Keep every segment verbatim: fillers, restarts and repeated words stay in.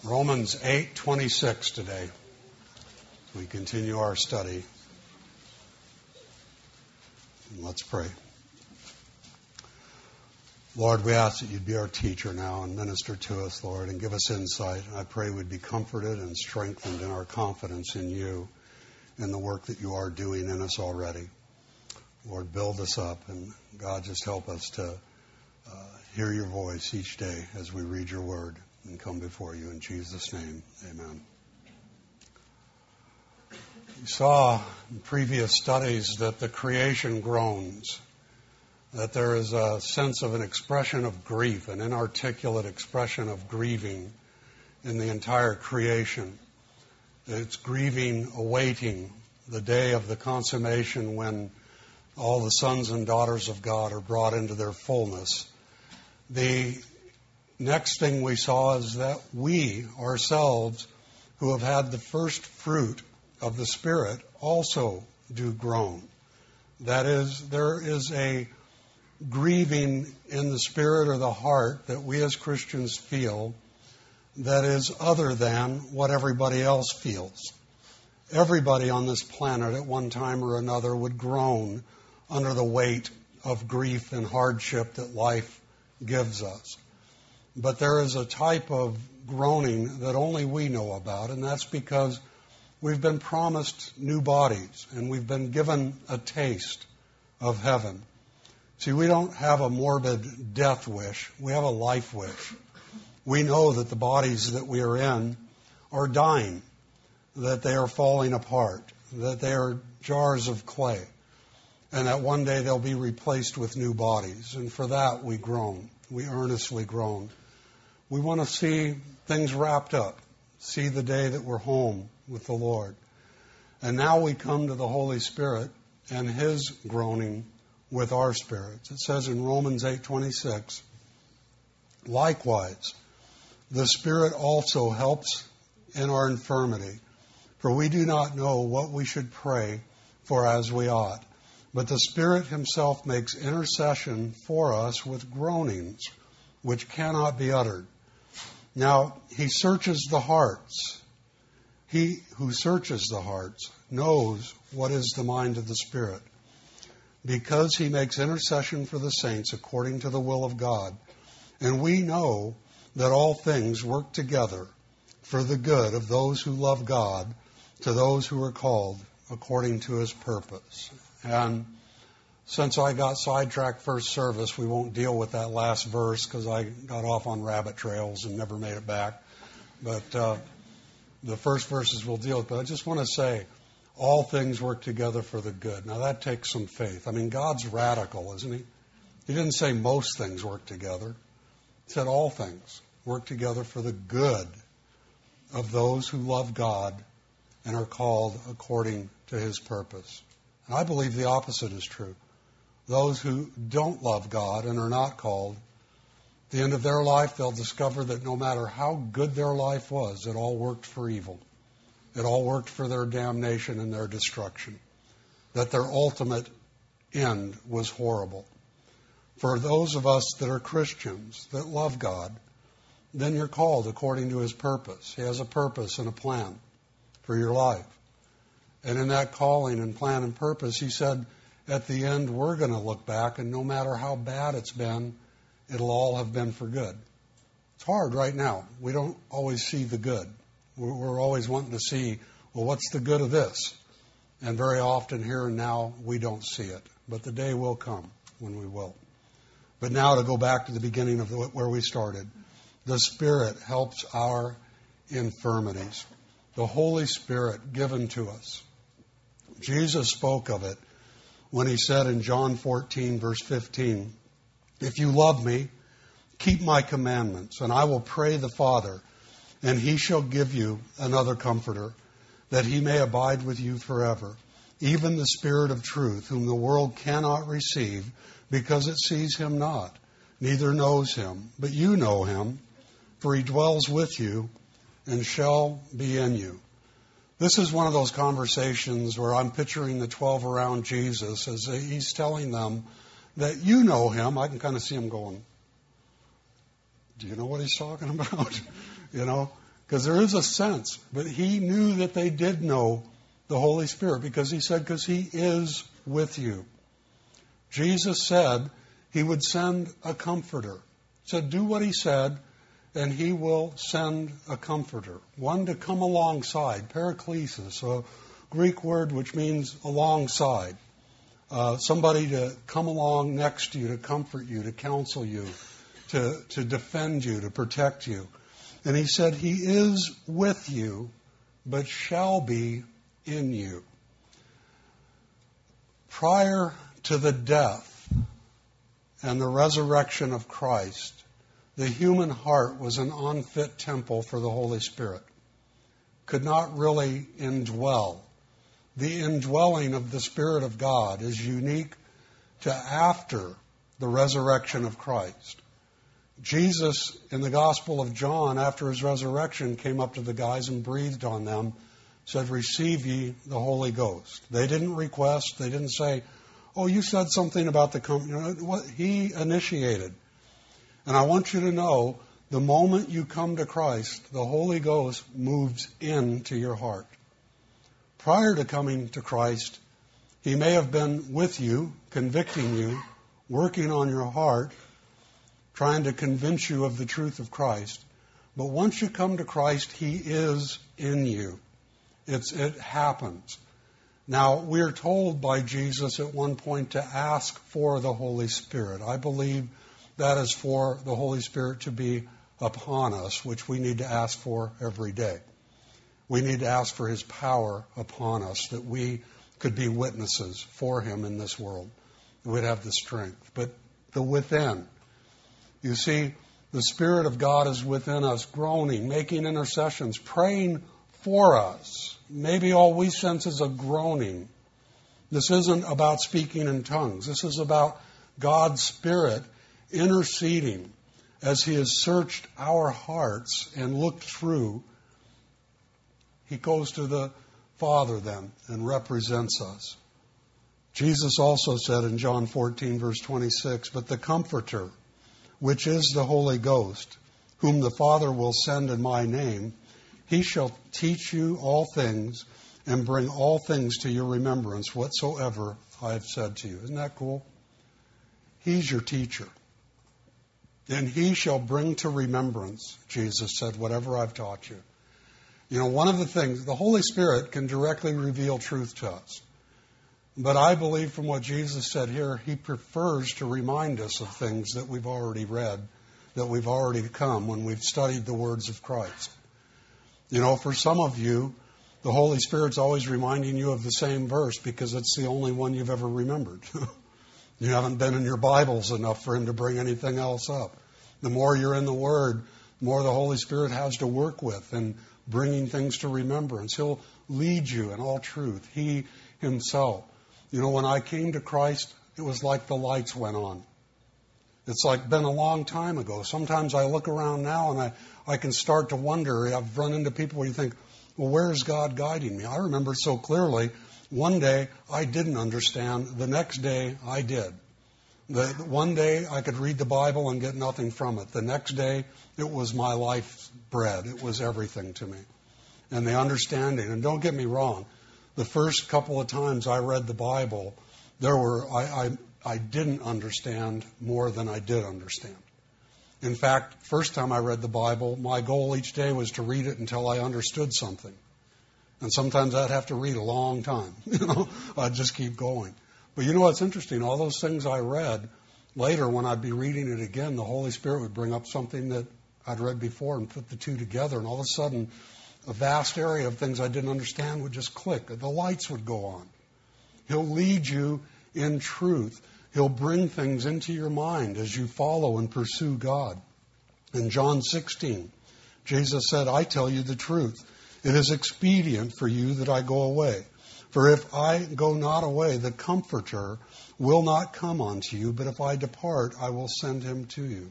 Romans eight twenty-six today. We continue our study. Let's pray. Lord, we ask that you'd be our teacher now and minister to us, Lord, and give us insight. I pray we'd be comforted and strengthened in our confidence in you and the work that you are doing in us already. Lord, build us up, and God, just help us to uh, hear your voice each day as we read your word and come before you. In Jesus' name, amen. We saw in previous studies that the creation groans, that there is a sense of an expression of grief, an inarticulate expression of grieving in the entire creation. It's grieving, awaiting the day of the consummation when all the sons and daughters of God are brought into their fullness. The next thing we saw is that we ourselves, who have had the first fruit of the Spirit, also do groan. That is, there is a grieving in the spirit or the heart that we as Christians feel that is other than what everybody else feels. Everybody on this planet at one time or another would groan under the weight of grief and hardship that life gives us. But there is a type of groaning that only we know about, and that's because we've been promised new bodies and we've been given a taste of heaven. See, we don't have a morbid death wish. We have a life wish. We know that the bodies that we are in are dying, that they are falling apart, that they are jars of clay, and that one day they'll be replaced with new bodies. And for that we groan. We earnestly groan. We want to see things wrapped up, see the day that we're home with the Lord. And now we come to the Holy Spirit and His groaning with our spirits. It says in Romans eight twenty-six, likewise, the Spirit also helps in our infirmity, for we do not know what we should pray for as we ought. But the Spirit Himself makes intercession for us with groanings which cannot be uttered. Now, He searches the hearts. He who searches the hearts knows what is the mind of the Spirit, because He makes intercession for the saints according to the will of God. And we know that all things work together for the good of those who love God, to those who are called according to His purpose. And since I got sidetracked first service, we won't deal with that last verse because I got off on rabbit trails and never made it back. But uh, the first verses we'll deal with. But I just want to say, all things work together for the good. Now that takes some faith. I mean, God's radical, isn't He? He didn't say most things work together. He said all things work together for the good of those who love God and are called according to His purpose. And I believe the opposite is true. Those who don't love God and are not called, at the end of their life, they'll discover that no matter how good their life was, it all worked for evil. It all worked for their damnation and their destruction. That their ultimate end was horrible. For those of us that are Christians, that love God, then you're called according to His purpose. He has a purpose and a plan for your life. And in that calling and plan and purpose, He said, at the end, we're going to look back, and no matter how bad it's been, it'll all have been for good. It's hard right now. We don't always see the good. We're always wanting to see, well, what's the good of this? And very often here and now, we don't see it. But the day will come when we will. But now to go back to the beginning of where we started. The Spirit helps our infirmities. The Holy Spirit given to us. Jesus spoke of it when He said in John fourteen, verse fifteen, if you love me, keep my commandments, and I will pray the Father, and He shall give you another Comforter, that He may abide with you forever, even the Spirit of truth, whom the world cannot receive, because it sees Him not, neither knows Him. But you know Him, for He dwells with you and shall be in you. This is one of those conversations where I'm picturing the twelve around Jesus as He's telling them that you know Him. I can kind of see Him going, do you know what He's talking about? You know, Because there is a sense, but he knew that they did know the Holy Spirit, because he said, because he is with you. Jesus said he would send a comforter. He said, do what he said, and he will send a comforter. One to come alongside, paraklesis, a Greek word which means alongside. Uh, somebody to come along next to you, to comfort you, to counsel you, to, to defend you, to protect you. And he said, he is with you, but shall be in you. Prior to the death and the resurrection of Christ, the human heart was an unfit temple for the Holy Spirit. Could not really indwell. The indwelling of the Spirit of God is unique to after the resurrection of Christ. Jesus, in the Gospel of John, after his resurrection, came up to the guys and breathed on them, said, receive ye the Holy Ghost. They didn't request. They didn't say, oh, you said something about the company. You know, what he initiated. And I want you to know, the moment you come to Christ, the Holy Ghost moves into your heart. Prior to coming to Christ, he may have been with you, convicting you, working on your heart, trying to convince you of the truth of Christ. But once you come to Christ, he is in you. It's, it happens. Now, we're told by Jesus at one point to ask for the Holy Spirit. I believe that is for the Holy Spirit to be upon us, which we need to ask for every day. We need to ask for his power upon us, that we could be witnesses for him in this world. We'd have the strength. But the within, you see, the Spirit of God is within us, groaning, making intercessions, praying for us. Maybe all we sense is a groaning. This isn't about speaking in tongues. This is about God's Spirit interceding as he has searched our hearts and looked through. He goes to the Father then and represents us. Jesus also said in John fourteen, verse twenty-six, but the Comforter, which is the Holy Ghost, whom the Father will send in my name, he shall teach you all things and bring all things to your remembrance whatsoever I have said to you. Isn't that cool? He's your teacher. And he shall bring to remembrance, Jesus said, whatever I've taught you. You know, one of the things, the Holy Spirit can directly reveal truth to us. But I believe from what Jesus said here, he prefers to remind us of things that we've already read, that we've already come when we've studied the words of Christ. You know, for some of you, the Holy Spirit's always reminding you of the same verse because it's the only one you've ever remembered. You haven't been in your Bibles enough for him to bring anything else up. The more you're in the Word, the more the Holy Spirit has to work with and bringing things to remembrance. He'll lead you in all truth. He himself. You know, when I came to Christ, it was like the lights went on. It's like been a long time ago. Sometimes I look around now and I, I can start to wonder. I've run into people where you think, well, where is God guiding me? I remember so clearly, one day I didn't understand. The next day I did. The, one day I could read the Bible and get nothing from it. The next day it was my life's bread. It was everything to me. And the understanding, and don't get me wrong, the first couple of times I read the Bible, there were I, I, I didn't understand more than I did understand. In fact, first time I read the Bible, my goal each day was to read it until I understood something. And sometimes I'd have to read a long time. You know, I'd just keep going. But you know what's interesting? All those things I read, later when I'd be reading it again, the Holy Spirit would bring up something that I'd read before and put the two together. And all of a sudden, a vast area of things I didn't understand would just click. The lights would go on. He'll lead you in truth. He'll bring things into your mind as you follow and pursue God. In John sixteen, Jesus said, I tell you the truth. It is expedient for you that I go away. For if I go not away, the Comforter will not come unto you, but if I depart, I will send him to you.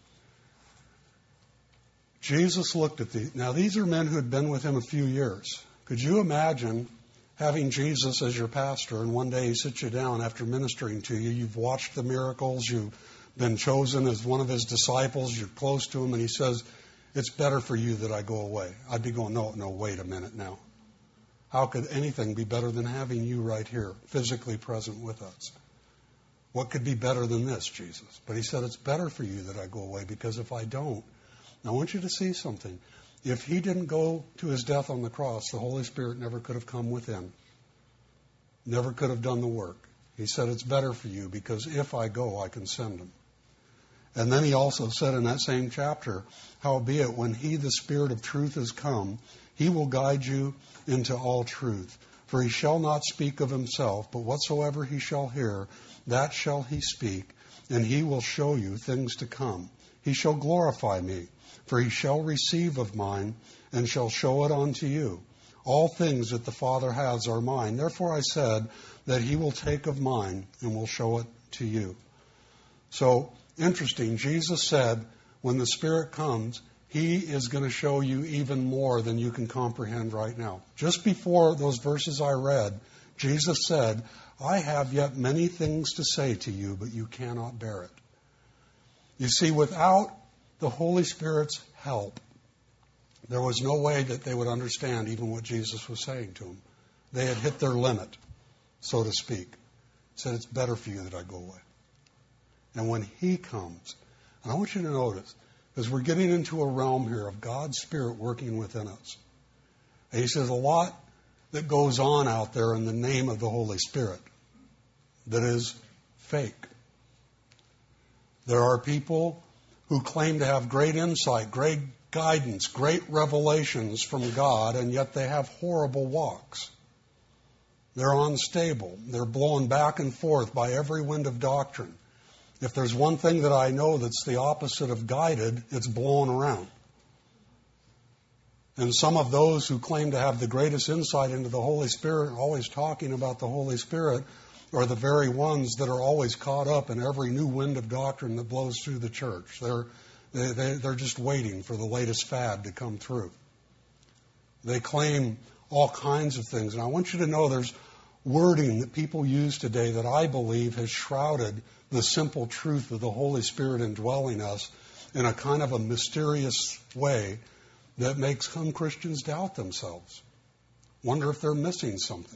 Jesus looked at these. Now, these are men who had been with him a few years. Could you imagine having Jesus as your pastor, and one day he sits you down after ministering to you, you've watched the miracles, you've been chosen as one of his disciples, you're close to him, and he says, it's better for you that I go away. I'd be going, no, no, wait a minute now. How could anything be better than having you right here, physically present with us? What could be better than this, Jesus? But he said, it's better for you that I go away, because if I don't, I want you to see something. If he didn't go to his death on the cross, the Holy Spirit never could have come within. Never could have done the work. He said, it's better for you, because if I go, I can send him. And then he also said in that same chapter, howbeit, when he, the Spirit of truth, is come, he will guide you into all truth. For he shall not speak of himself, but whatsoever he shall hear, that shall he speak, and he will show you things to come. He shall glorify me, for he shall receive of mine, and shall show it unto you. All things that the Father has are mine. Therefore I said that he will take of mine, and will show it to you. So, interesting, Jesus said, when the Spirit comes, he is going to show you even more than you can comprehend right now. Just before those verses I read, Jesus said, I have yet many things to say to you, but you cannot bear it. You see, without the Holy Spirit's help, there was no way that they would understand even what Jesus was saying to them. They had hit their limit, so to speak. He said, it's better for you that I go away. And when he comes, and I want you to notice, as we're getting into a realm here of God's Spirit working within us. And he says a lot that goes on out there in the name of the Holy Spirit that is fake. There are people who claim to have great insight, great guidance, great revelations from God, and yet they have horrible walks. They're unstable. They're blown back and forth by every wind of doctrine. If there's one thing that I know that's the opposite of guided, it's blown around. And some of those who claim to have the greatest insight into the Holy Spirit, always talking about the Holy Spirit, are the very ones that are always caught up in every new wind of doctrine that blows through the church. They're, they, they, they're just waiting for the latest fad to come through. They claim all kinds of things. And I want you to know there's wording that people use today that I believe has shrouded the simple truth of the Holy Spirit indwelling us in a kind of a mysterious way that makes some Christians doubt themselves. Wonder if they're missing something.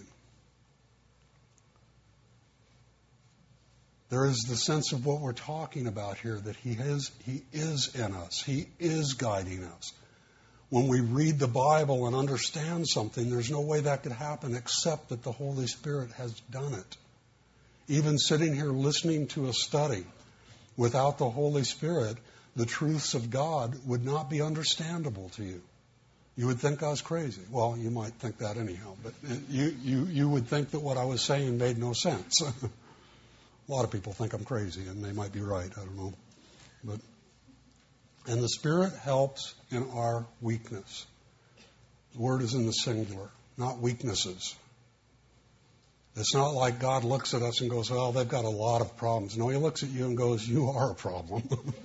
There is the sense of what we're talking about here, that He is, He is in us. He is guiding us. When we read the Bible and understand something, there's no way that could happen except that the Holy Spirit has done it. Even sitting here listening to a study, without the Holy Spirit, the truths of God would not be understandable to you. You would think I was crazy. Well, you might think that anyhow, but you, you, you would think that what I was saying made no sense. A lot of people think I'm crazy, and they might be right. I don't know. But and the Spirit helps in our weakness. The word is in the singular, not weaknesses. It's not like God looks at us and goes, well, they've got a lot of problems. No, He looks at you and goes, you are a problem.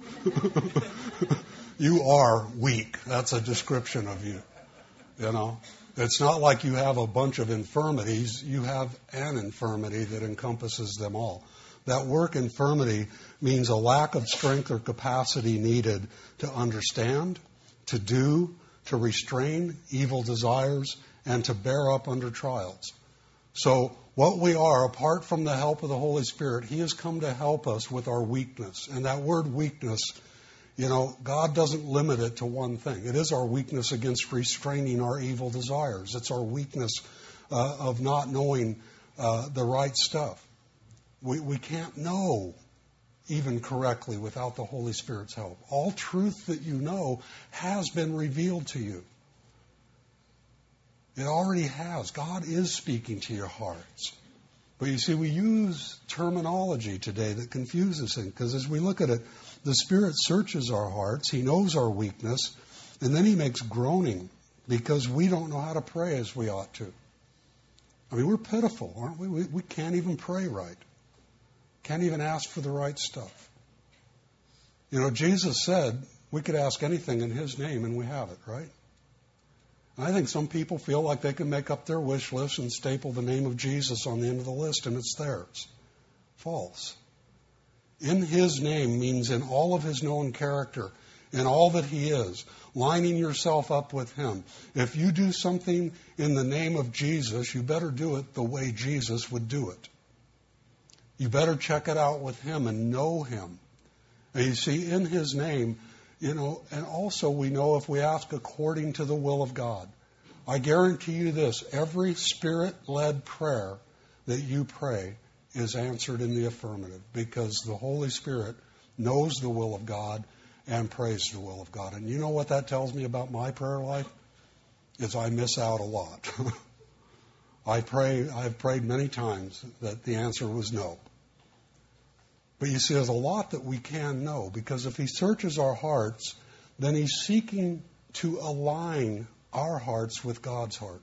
You are weak. That's a description of you. You know, it's not like you have a bunch of infirmities. You have an infirmity that encompasses them all. That word infirmity means a lack of strength or capacity needed to understand, to do, to restrain evil desires, and to bear up under trials. So what we are, apart from the help of the Holy Spirit, He has come to help us with our weakness. And that word weakness, you know, God doesn't limit it to one thing. It is our weakness against restraining our evil desires. It's our weakness uh, of not knowing uh, the right stuff. We, we can't know even correctly without the Holy Spirit's help. All truth that you know has been revealed to you. It already has. God is speaking to your hearts. But you see, we use terminology today that confuses things, because as we look at it, the Spirit searches our hearts. He knows our weakness, and then He makes groaning because we don't know how to pray as we ought to. I mean, we're pitiful, aren't we? We, we can't even pray right. Can't even ask for the right stuff. You know, Jesus said we could ask anything in His name and we have it, right? And I think some people feel like they can make up their wish list and staple the name of Jesus on the end of the list and it's theirs. False. In His name means in all of His known character. in all that He is, lining yourself up with Him. If you do something in the name of Jesus, you better do it the way Jesus would do it. You better check it out with Him and know Him. And you see, in His name, you know, and also we know if we ask according to the will of God. I guarantee you this, every Spirit-led prayer that you pray is answered in the affirmative, because the Holy Spirit knows the will of God and prays the will of God. And you know what that tells me about my prayer life? Is I miss out a lot. I pray, I've prayed many times that the answer was no. But you see, there's a lot that we can know, because if He searches our hearts, then He's seeking to align our hearts with God's heart.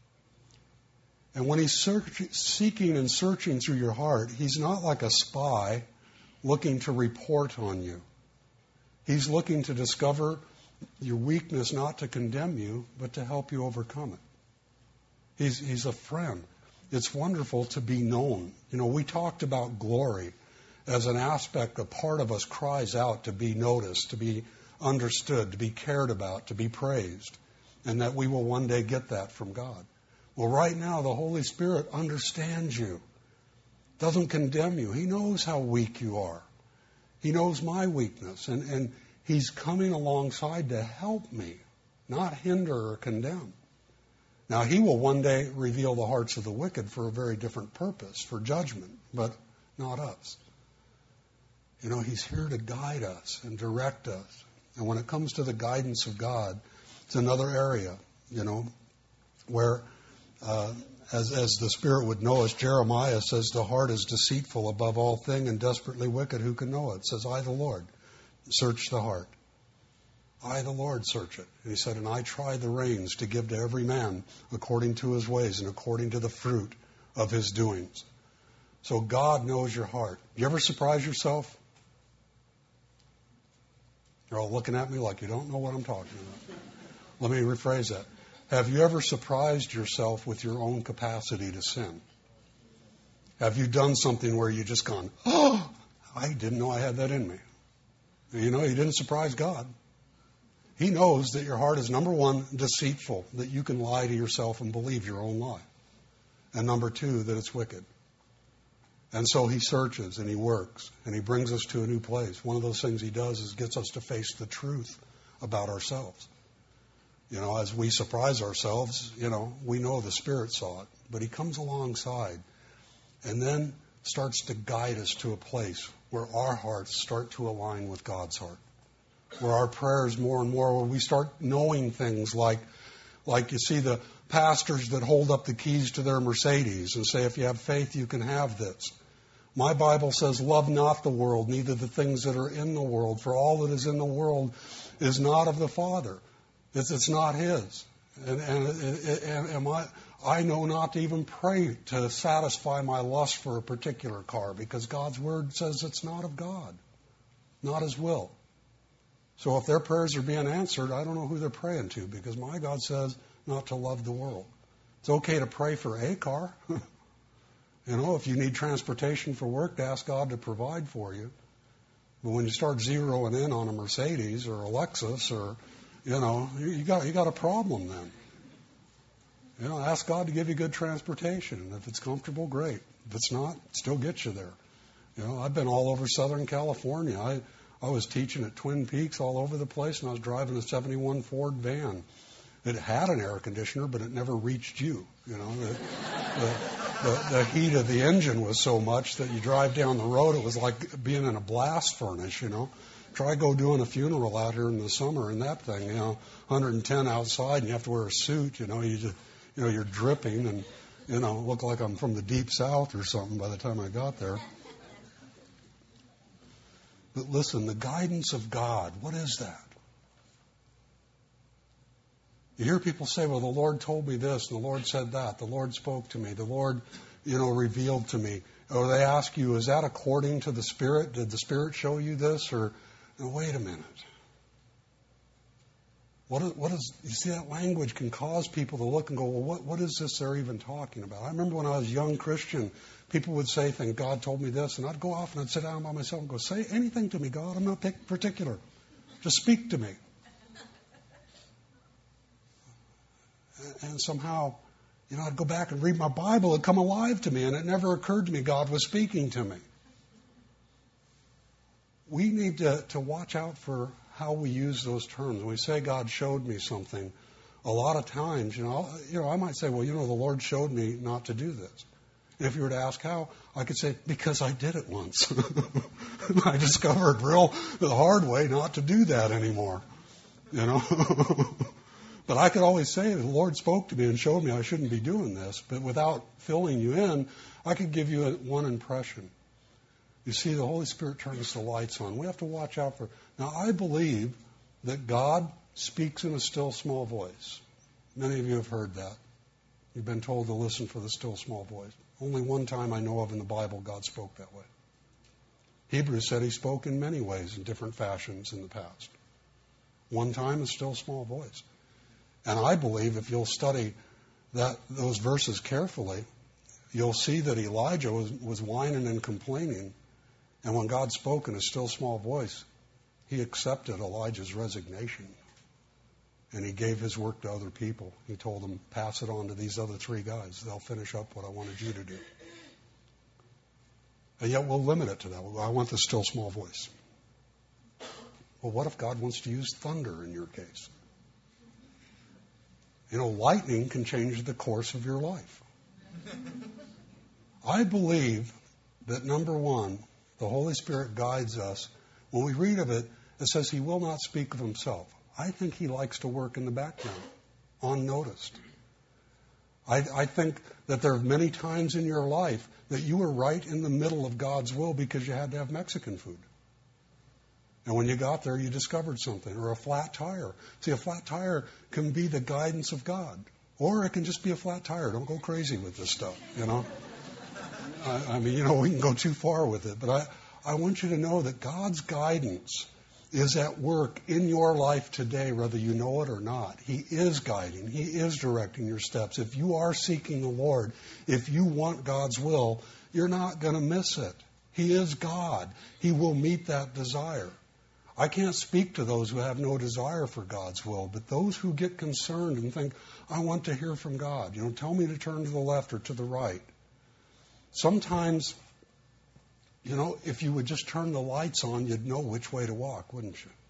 And when He's search, seeking and searching through your heart, He's not like a spy looking to report on you. He's looking to discover your weakness, not to condemn you, but to help you overcome it. He's, he's a friend. It's wonderful to be known. You know, we talked about glory as an aspect, a part of us cries out to be noticed, to be understood, to be cared about, to be praised, and that we will one day get that from God. Well, right now, the Holy Spirit understands you, doesn't condemn you. He knows how weak you are. He knows my weakness, and, and He's coming alongside to help me, not hinder or condemn. Now, He will one day reveal the hearts of the wicked for a very different purpose, for judgment, but not us. You know, He's here to guide us and direct us. And when it comes to the guidance of God, it's another area, you know, where, uh, as, as the Spirit would know us, Jeremiah says the heart is deceitful above all thing and desperately wicked. Who can know it? It says, I, the Lord, search the heart. I, the Lord, search it. And He said, and I try the reins to give to every man according to his ways and according to the fruit of his doings. So God knows your heart. You ever surprise yourself? You're all looking at me like you don't know what I'm talking about. Let me rephrase that. Have you ever surprised yourself with your own capacity to sin? Have you done something where you just gone, oh, I didn't know I had that in me? You know, you didn't surprise God. He knows that your heart is, number one, deceitful, that you can lie to yourself and believe your own lie. And number two, that it's wicked. And so He searches and He works and He brings us to a new place. One of those things He does is gets us to face the truth about ourselves. You know, as we surprise ourselves, you know, we know the Spirit saw it, but He comes alongside and then starts to guide us to a place where our hearts start to align with God's heart, where our prayers more and more, where we start knowing things like, like you see the pastors that hold up the keys to their Mercedes and say, if you have faith, you can have this. My Bible says, love not the world, neither the things that are in the world, for all that is in the world is not of the Father. It's, it's not His. And, and, and, and my, I know not to even pray to satisfy my lust for a particular car, because God's Word says it's not of God, not His will. So if their prayers are being answered, I don't know who they're praying to, because my God says not to love the world. It's okay to pray for a car. You know, if you need transportation for work, to ask God to provide for you. But when you start zeroing in on a Mercedes or a Lexus, or, you know, you got you got a problem then. You know, ask God to give you good transportation. If it's comfortable, great. If it's not, still get you there. You know, I've been all over Southern California. I I was teaching at Twin Peaks all over the place, and I was driving a seventy-one Ford van. It had an air conditioner, but it never reached you. You know, the, the, the, the heat of the engine was so much that you drive down the road, it was like being in a blast furnace, you know. Try go doing a funeral out here in the summer in that thing, you know, one hundred ten outside, and you have to wear a suit, you know. You just, you know, you're dripping, and, you know, look like I'm from the deep south or something by the time I got there. But listen, the guidance of God, what is that? You hear people say, well, the Lord told me this, and the Lord said that. The Lord spoke to me. The Lord, you know, revealed to me. Or they ask you, is that according to the Spirit? Did the Spirit show you this? Or, no, wait a minute. What is, what is, you see, that language can cause people to look and go, well, what, what is this they're even talking about? I remember when I was a young Christian, people would say things, God told me this, and I'd go off and I'd sit down by myself and go, say anything to me, God. I'm not particular. Just speak to me. And somehow, you know, I'd go back and read my Bible. It'd come alive to me, and it never occurred to me God was speaking to me. We need to, to watch out for how we use those terms. When we say God showed me something, a lot of times, you know, you know, I might say, well, you know, the Lord showed me not to do this. And if you were to ask how, I could say, because I did it once. I discovered real the hard way not to do that anymore. You know? But I could always say, the Lord spoke to me and showed me I shouldn't be doing this. But without filling you in, I could give you a, one impression. You see, the Holy Spirit turns the lights on. We have to watch out for... Now, I believe that God speaks in a still small voice. Many of you have heard that. You've been told to listen for the still small voice. Only one time I know of in the Bible God spoke that way. Hebrews said he spoke in many ways, in different fashions in the past. One time, a still small voice. And I believe if you'll study that those verses carefully, you'll see that Elijah was, was whining and complaining. And when God spoke in a still small voice, he accepted Elijah's resignation. And he gave his work to other people. He told them, pass it on to these other three guys. They'll finish up what I wanted you to do. And yet we'll limit it to that. I want the still small voice. Well, what if God wants to use thunder in your case? You know, lightning can change the course of your life. I believe that, number one, the Holy Spirit guides us. When we read of it, it says he will not speak of himself. I think he likes to work in the background, unnoticed. I, I think that there are many times in your life that you were right in the middle of God's will because you had to have Mexican food. And when you got there, you discovered something, or a flat tire. See, a flat tire can be the guidance of God. Or it can just be a flat tire. Don't go crazy with this stuff, you know. I, I mean, you know, we can go too far with it. But I, I want you to know that God's guidance is at work in your life today, whether you know it or not. He is guiding. He is directing your steps. If you are seeking the Lord, if you want God's will, you're not going to miss it. He is God. He will meet that desire. I can't speak to those who have no desire for God's will, but those who get concerned and think, I want to hear from God. You know, tell me to turn to the left or to the right. Sometimes, you know, if you would just turn the lights on, you'd know which way to walk, wouldn't you?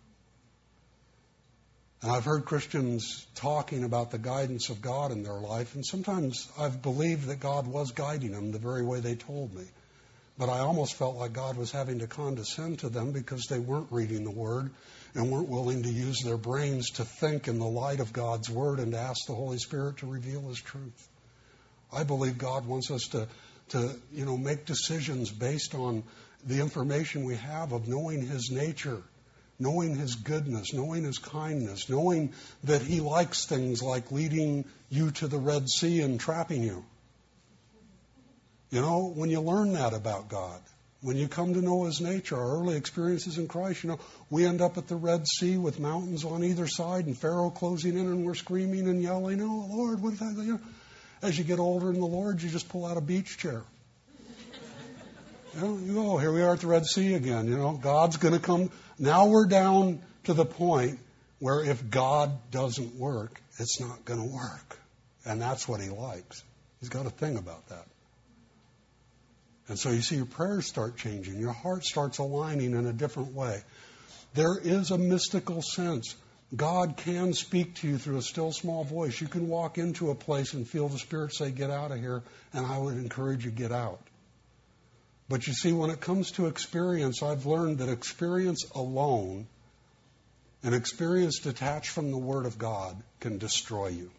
And I've heard Christians talking about the guidance of God in their life, and sometimes I've believed that God was guiding them the very way they told me. But I almost felt like God was having to condescend to them because they weren't reading the Word and weren't willing to use their brains to think in the light of God's Word and to ask the Holy Spirit to reveal His truth. I believe God wants us to, to you know, make decisions based on the information we have of knowing His nature, knowing His goodness, knowing His kindness, knowing that He likes things like leading you to the Red Sea and trapping you. You know, when you learn that about God, when you come to know His nature, our early experiences in Christ, you know, we end up at the Red Sea with mountains on either side and Pharaoh closing in and we're screaming and yelling, oh, Lord, what is that? You know, as you get older in the Lord, you just pull out a beach chair. You know, you go, oh, here we are at the Red Sea again. You know, God's going to come. Now we're down to the point where if God doesn't work, it's not going to work. And that's what He likes. He's got a thing about that. And so you see your prayers start changing. Your heart starts aligning in a different way. There is a mystical sense. God can speak to you through a still small voice. You can walk into a place and feel the Spirit say, get out of here, and I would encourage you, get out. But you see, when it comes to experience, I've learned that experience alone, an experience detached from the Word of God, can destroy you.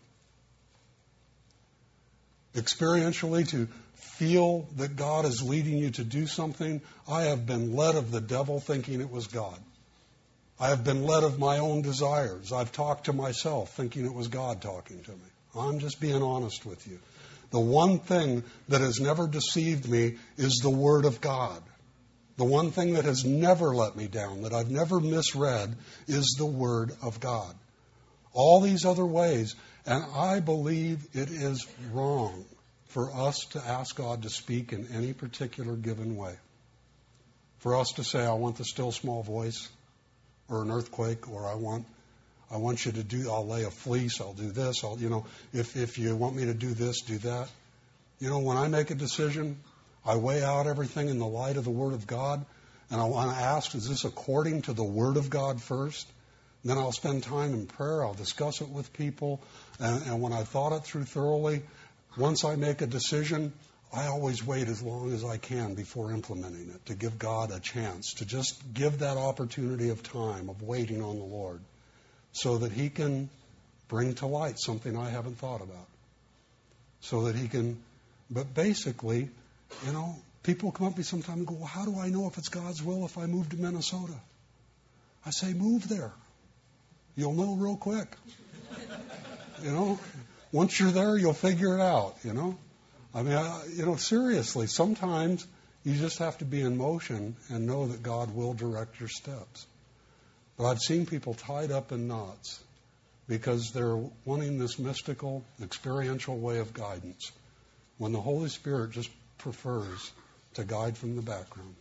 Experientially, to feel that God is leading you to do something, I have been led of the devil thinking it was God. I have been led of my own desires. I've talked to myself thinking it was God talking to me. I'm just being honest with you. The one thing that has never deceived me is the Word of God. The one thing that has never let me down, that I've never misread, is the Word of God. All these other ways, and I believe it is wrong for us to ask God to speak in any particular given way. For us to say, I want the still small voice, or an earthquake, or I want I want you to do, I'll lay a fleece, I'll do this, I'll, you know, if, if you want me to do this, do that. You know, when I make a decision, I weigh out everything in the light of the Word of God, and I want to ask, is this according to the Word of God first? And then I'll spend time in prayer, I'll discuss it with people, and, and when I've thought it through thoroughly, once I make a decision, I always wait as long as I can before implementing it, to give God a chance, to just give that opportunity of time, of waiting on the Lord, so that He can bring to light something I haven't thought about. So that He can, but basically, you know, people come up to me sometimes and go, well, how do I know if it's God's will if I move to Minnesota? I say, move there. You'll know real quick. You know, once you're there, you'll figure it out, you know. I mean, I, you know, seriously, sometimes you just have to be in motion and know that God will direct your steps. But I've seen people tied up in knots because they're wanting this mystical, experiential way of guidance, when the Holy Spirit just prefers to guide from the background.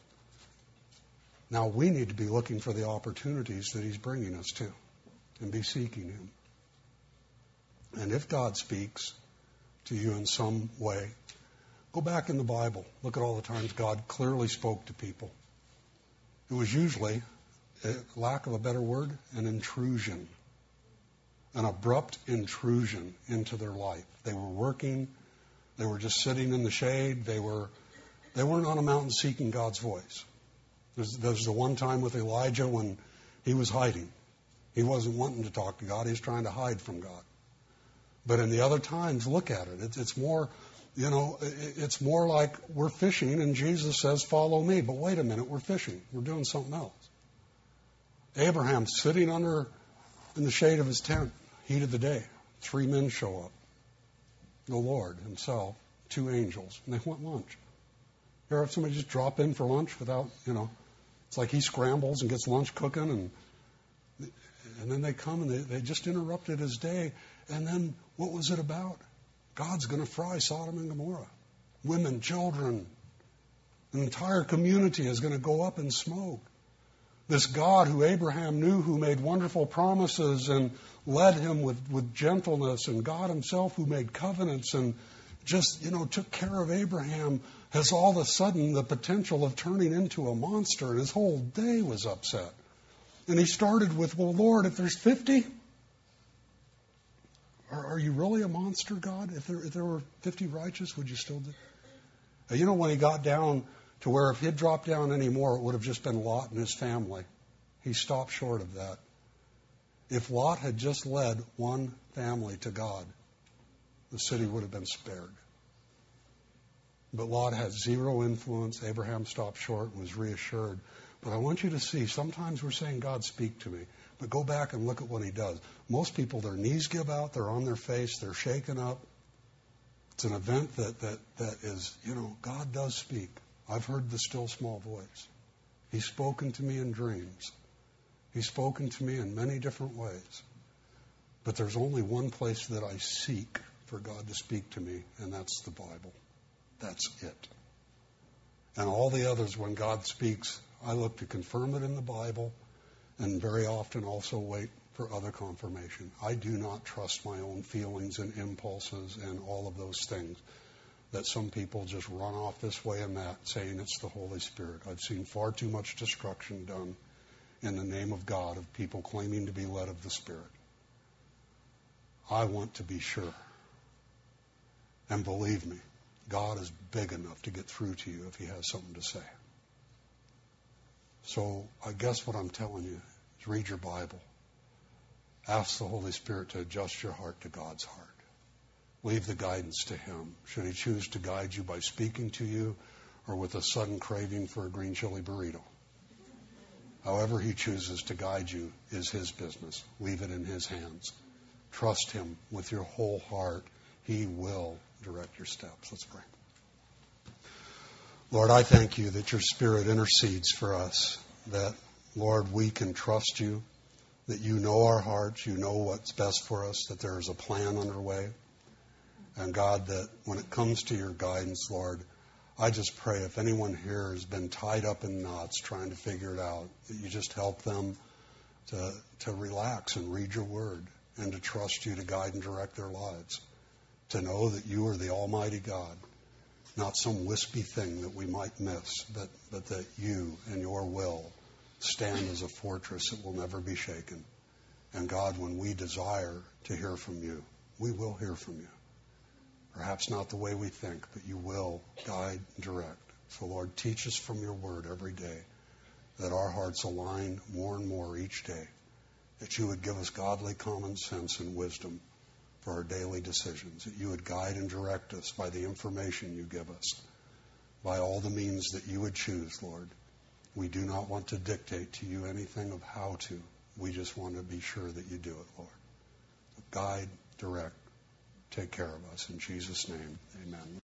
Now, we need to be looking for the opportunities that He's bringing us to and be seeking Him. And if God speaks to you in some way, go back in the Bible. Look at all the times God clearly spoke to people. It was usually, lack of a better word, an intrusion, an abrupt intrusion into their life. They were working, they were just sitting in the shade, they were they weren't on a mountain seeking God's voice. There's, there's the one time with Elijah when he was hiding. He wasn't wanting to talk to God, he was trying to hide from God. But in the other times, look at it. It's, it's more, you know, it's more like we're fishing and Jesus says, follow me. But wait a minute, we're fishing. We're doing something else. Abraham sitting under in the shade of his tent, heat of the day. Three men show up. The Lord Himself, two angels, and they want lunch. You ever have somebody just drop in for lunch without, you know, it's like he scrambles and gets lunch cooking, and and then they come and they, they just interrupted his day. And then what was it about? God's going to fry Sodom and Gomorrah. Women, children, an entire community is going to go up in smoke. This God who Abraham knew, who made wonderful promises and led him with, with gentleness, and God Himself who made covenants and just, you know, took care of Abraham, has all of a sudden the potential of turning into a monster, and his whole day was upset. And he started with, well, Lord, if there's fifty, are, are you really a monster, God? If there, if there were fifty righteous, would you still do? Now, you know, when he got down to where if he'd dropped down any more, it would have just been Lot and his family. He stopped short of that. If Lot had just led one family to God, the city would have been spared. But Lot had zero influence. Abraham stopped short and was reassured. But I want you to see, sometimes we're saying, God, speak to me. But go back and look at what He does. Most people, their knees give out, they're on their face, they're shaken up. It's an event that, that, that is, you know, God does speak. I've heard the still small voice. He's spoken to me in dreams. He's spoken to me in many different ways. But there's only one place that I seek for God to speak to me, and that's the Bible. That's it. And all the others, when God speaks, I look to confirm it in the Bible, and very often also wait for other confirmation. I do not trust my own feelings and impulses and all of those things that some people just run off this way and that, saying it's the Holy Spirit. I've seen far too much destruction done in the name of God of people claiming to be led of the Spirit. I want to be sure. And believe me, God is big enough to get through to you if He has something to say. So I guess what I'm telling you is read your Bible. Ask the Holy Spirit to adjust your heart to God's heart. Leave the guidance to Him. Should He choose to guide you by speaking to you or with a sudden craving for a green chili burrito? However He chooses to guide you is His business. Leave it in His hands. Trust Him with your whole heart. He will direct your steps. Let's pray. Lord, I thank You that Your Spirit intercedes for us, that, Lord, we can trust You, that You know our hearts, You know what's best for us, that there is a plan underway. And God, that when it comes to Your guidance, Lord, I just pray if anyone here has been tied up in knots trying to figure it out, that You just help them to, to relax and read your word and to trust you to guide and direct their lives, to know that you are the Almighty God, not some wispy thing that we might miss, but, but that you and your will stand as a fortress that will never be shaken. And God, when we desire to hear from you, we will hear from you. Perhaps not the way we think, but you will guide and direct. So, Lord, teach us from your word every day, that our hearts align more and more each day, that you would give us godly common sense and wisdom for our daily decisions, that you would guide and direct us by the information you give us, by all the means that you would choose, Lord. We do not want to dictate to you anything of how to. We just want to be sure that you do it, Lord. Guide, direct, take care of us. In Jesus' name, amen.